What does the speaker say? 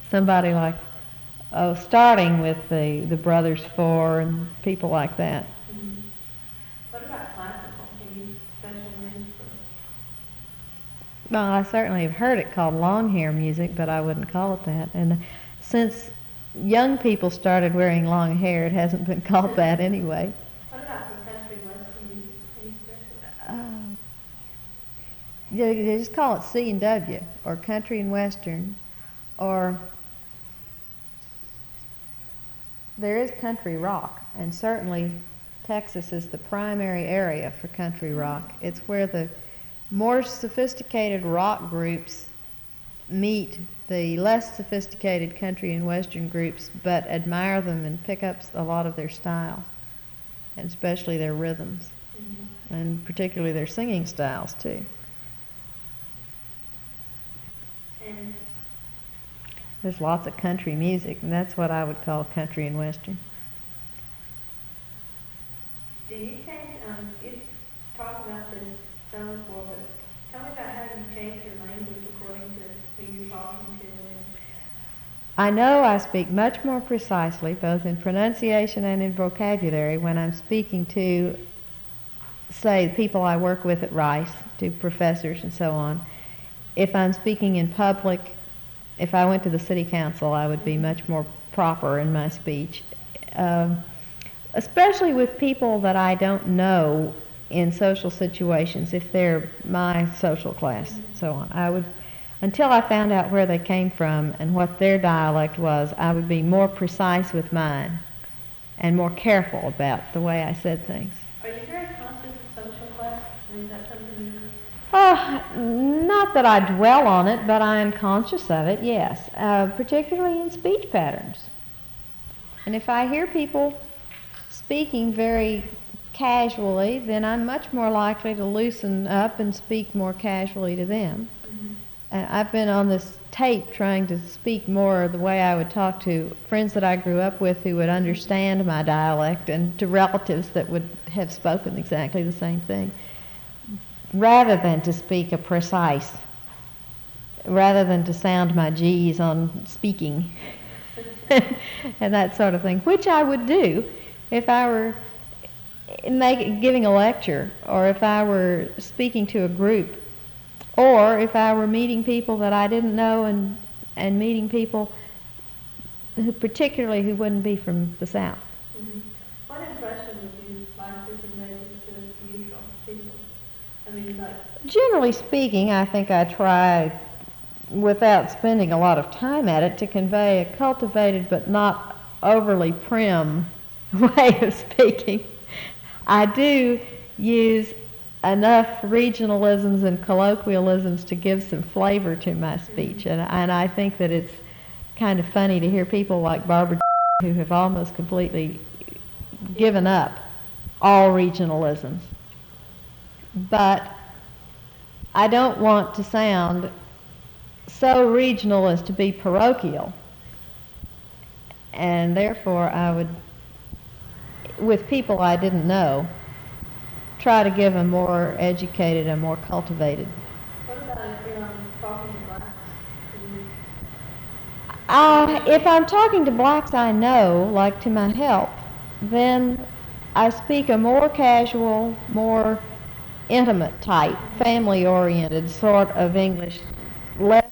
somebody like, starting with the Brothers Four and people like that. Mm-hmm. What about classical? Any special names for? Well, I certainly have heard it called long hair music, but I wouldn't call it that. And since young people started wearing long hair, it hasn't been called that anyway. What about for country western music? Any special? They just call it C&W, or country and western, or there is country rock, and certainly Texas is the primary area for country rock. It's where the more sophisticated rock groups meet the less sophisticated country and western groups, but admire them and pick up a lot of their style, and especially their rhythms, and particularly their singing styles too. And There's lots of country music, and that's what I would call country and western. do you change, you talked about this some before, but tell me about how you change your language according to who you're talking to. I know I speak much more precisely, both in pronunciation and in vocabulary, when I'm speaking to, say, people I work with at Rice, to professors and so on. If I'm speaking in public, if I went to the city council, I would be much more proper in my speech, especially with people that I don't know in social situations, if they're my social class, and so on. I would, until I found out where they came from and what their dialect was, I would be more precise with mine and more careful about the way I said things. Are you very conscious of social class? Is that something you... Not that I dwell on it, but I am conscious of it, yes, particularly in speech patterns. And if I hear people speaking very casually, then I'm much more likely to loosen up and speak more casually to them. And I've been on this tape trying to speak more the way I would talk to friends that I grew up with who would understand my dialect, and to relatives that would have spoken exactly the same thing, rather than to speak a precise, rather than to sound my G's on speaking and that sort of thing, which I would do if I were giving a lecture, or if I were speaking to a group, or if I were meeting people that I didn't know, and meeting people who particularly who wouldn't be from the South. Mm-hmm. What impression would you like to convey to neutral people? I mean, like... Generally speaking, I think I try, without spending a lot of time at it, to convey a cultivated but not overly prim way of speaking. I do use enough regionalisms and colloquialisms to give some flavor to my speech, and I think that it's kind of funny to hear people like Barbara who have almost completely given up all regionalisms. But I don't want to sound so regional as to be parochial, and therefore I would, with people I didn't know, try to give a more educated and more cultivated. What about if you're talking to blacks? If I'm talking to blacks I know, like to my help, then I speak a more casual, more intimate type, family-oriented sort of English, less